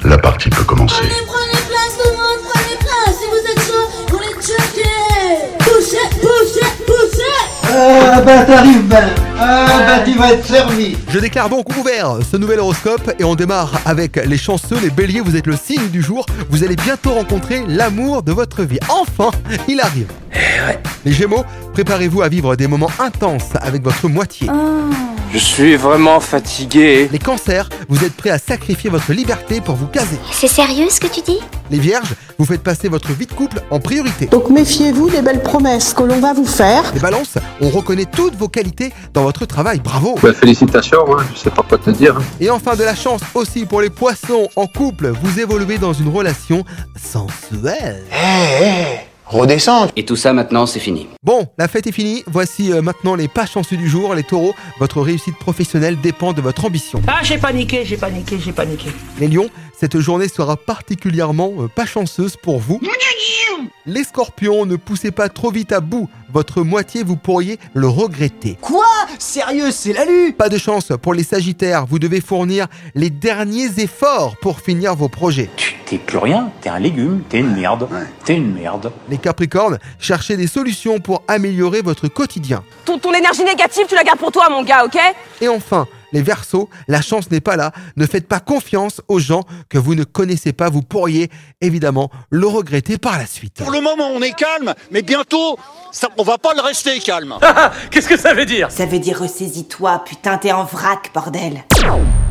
la partie peut commencer. Prenez place, tout le monde, prenez place. Si vous êtes chaud, pour les checker. Poussez. T'arrives ben. Tu vas être servi. Je déclare donc ouvert ce nouvel horoscope et on démarre avec les chanceux, les béliers, vous êtes le signe du jour. Vous allez bientôt rencontrer l'amour de votre vie. Enfin, il arrive. Les gémeaux, préparez-vous à vivre des moments intenses avec votre moitié. Je suis vraiment fatigué. Les cancers, vous êtes prêts à sacrifier votre liberté pour vous caser. C'est sérieux ce que tu dis? Les vierges, vous faites passer votre vie de couple en priorité. Donc méfiez-vous des belles promesses que l'on va vous faire. Les balances, on reconnaît toutes vos qualités dans votre travail. Bravo. Félicitations, je sais pas quoi te dire. Et enfin de la chance aussi pour les poissons en couple. Vous évoluez dans une relation sensuelle. Redescendre. Et tout ça maintenant, c'est fini. Bon, la fête est finie. Voici maintenant les pas chanceux du jour. Les taureaux, votre réussite professionnelle dépend de votre ambition. Ah, j'ai paniqué. Les lions, cette journée sera particulièrement pas chanceuse pour vous. Les scorpions, ne poussez pas trop vite à bout. Votre moitié, vous pourriez le regretter. Quoi? Sérieux, c'est la lue. Pas de chance pour les sagittaires. Vous devez fournir les derniers efforts pour finir vos projets. T'es plus rien, t'es un légume, t'es une merde, t'es une merde. Les capricornes, cherchez des solutions pour améliorer votre quotidien. Ton énergie négative, tu la gardes pour toi, mon gars, ok? Et enfin, les Verseaux, la chance n'est pas là. Ne faites pas confiance aux gens que vous ne connaissez pas. Vous pourriez évidemment le regretter par la suite. Pour le moment, on est calme, mais bientôt, on va pas le rester calme. Qu'est-ce que ça veut dire? Ça veut dire ressaisis-toi, putain, t'es en vrac, bordel.